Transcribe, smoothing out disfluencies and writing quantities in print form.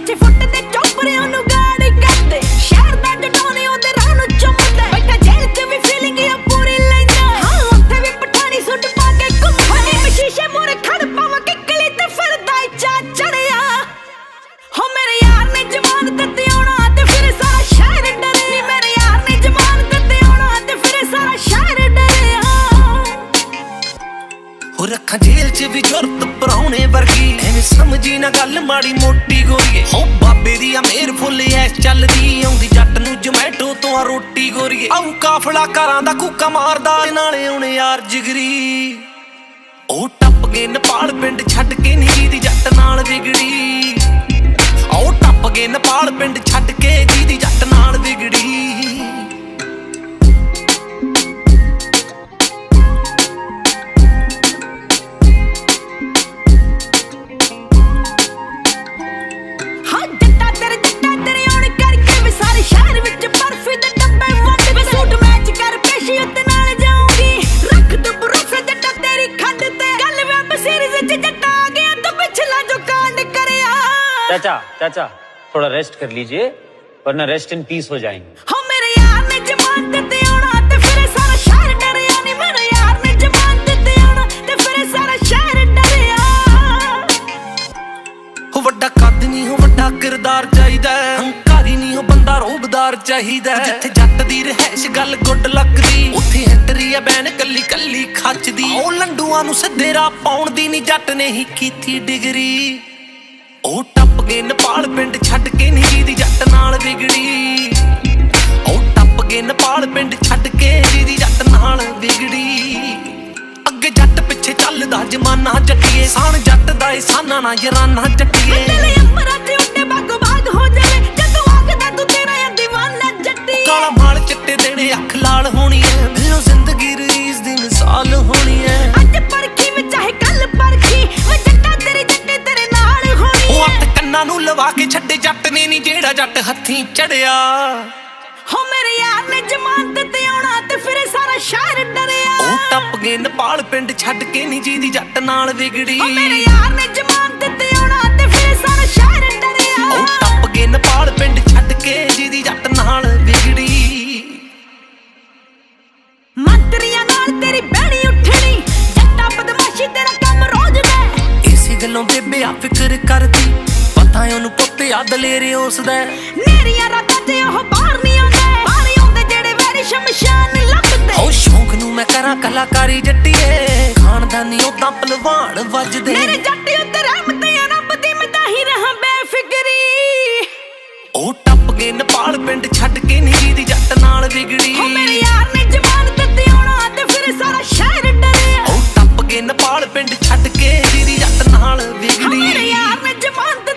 5 foot दे चोपरे ओनू गाड़ी करदे शहर दा जटाने ओदे राह नू चुमदे बैठा जेल च भी फीलिंग आ पूरी लैंदा हां उत्थे भी पठानी सूट पा के घुमदे मैं शीशे मोरे खड़ पावां किकली ते फिरदा चा चढ़िया हो मेरे यार ने जमानत ते आउणा ते फिर सारा शहर डरे नी मेरे यार ने जमानत ते आउणा ते फिर सारा शहर डरे हो रखा जेल च भी जुरत पराउने वर्गी एवें समझी ना गल माड़ी मोटी गोरीए हो बाबे दी मेर फुल ऐस चलदी आउंदी जट नू जोमैटो तो आ रोटी गोरीए आऊ काफला घरां दा कूका मारदा नाले आउणे यार जिगरी ओ टप गए नेपाल पिंड छड्ड के नी जी दी जट नाल विगड़ी ओ टप गए नेपाल पिंड छड्ड के जी दी जट नाल विगड़ी चाचा चाचा थोड़ा रेस्ट कर लीजिए वरना रेस्ट इन पीस हो जाएंगे हो मेरे यार ने जमानत ते आउणा ते फिर सारा शहर डरिया नी मेरे यार ने जमानत ते आउणा ते फिर सारा शहर डरिया हो वड्डा कद नहीं हो वड्डा किरदार चाहिदा हंकारी नहीं हो बंदा रोबदार चाहिदा जिथे जट दी रहश गल गुड लगदी उत्थे एंटरी आ बैन कल्ली कल्ली खचदी ओ लंडूआं नू सिद्धे राह पाउण दी नी जट ने ही कीती डिगरी ओ टप गए नेपाल पिंड छड्ड के नी जी दी जट नाल विगड़ी ओ टप गए नेपाल पिंड छड्ड के जी दी जट नाल विगड़ी अगे जट पिछे चलदा जमाना जट्टीए सान जट दा साना ना यराना जट्टीए दिल अंबरा ते उड्डे बागो बाग हो जावे जदों आखदा तू तेरा या दीवाना जट्टी काला माल चिट्टे देने अख लाल होनी है दिलों जिंदगी रीस दी मिसाल होनी है अज परखी वे चाहे कल परखी वे जट्टा तेरे जट्टे तेरे नाल होनी ओ हत्थ कन्नां नू लवा के छड्डे जट ने नी जेड़ा जट हत्थीं चढ़िया हो मेरे यार ने जमानत ते आउणा ते फिर सारा शहर डरिया ओ टप गए नेपाल पिंड छड्ड के नी जी दी जट नाल विगड़ी हो मेरे यार ने जमानत ते आउणा ते फिर सारा शहर डरिया ओ टप गए नेपाल पिंड छड्ड के जी दी जट नाल विगड़ी मंत्रियां नाल तेरी बैणी उठणी जट्टा बदमाशी तेरा काम रोज दा इसी गल्लों बेबे आ फिक्र करदी पता है ओनू पुੱਤ ਆ ਦਲੇਰੇ ਉਸਦਾ ਮੇਰੀਆਂ ਰਾਤਾਂ ਤੇ ਉਹ ਬਾਹਰ ਨਹੀਂ ਆਉਂਦੇ ਜਿਹੜੇ ਵੈਰੀ ਸ਼ਮਸ਼ਾਨ ਲੱਭਦੇ ਹੋ ਸ਼ੌਂਕ ਨੂੰ ਮੈਂ ਕਰਾਂ ਕਲਾਕਾਰੀ ਜੱਟੀਏ ਖਾਨਦਾਨੀ ਉਦਾਂ ਪਹਿਲਵਾਨ ਵੱਜਦੇ ਮੇਰੇ ਜੱਟੀ ਉੱਤੇ ਰਹਿਮਤ ਆ ਰੱਬ ਦੀ ਮੈਂ ਤਾਂ ਹੀ ਰਹਾਂ ਬੇਫਿਕਰੀ ਉਹ ਟੱਪ ਗਏ नेपाਲ ਪਿੰਡ ਛੱਡ ਕੇ ਨੀ ਜੀ ਦੀ ਜੱਟ ਨਾਲ ਵਿਗੜੀ ਹੋ ਮੇਰੇ ਯਾਰ ਨੇ ਜਮਾਨਤ ਤੇ ਆਉਣਾ ਤੇ ਫਿਰ ਸਾਰਾ ਸ਼ਹਿਰ ਡਰਿਆ ਉਹ ਟੱਪ ਗਏ नेपाਲ ਪਿੰਡ ਛੱਡ ਕੇ ਜੀ ਦੀ ਜੱਟ ਨਾਲ ਵਿਗੜੀ ਮੇਰੇ ਯਾਰ ਨੇ ਜਮਾਨਤ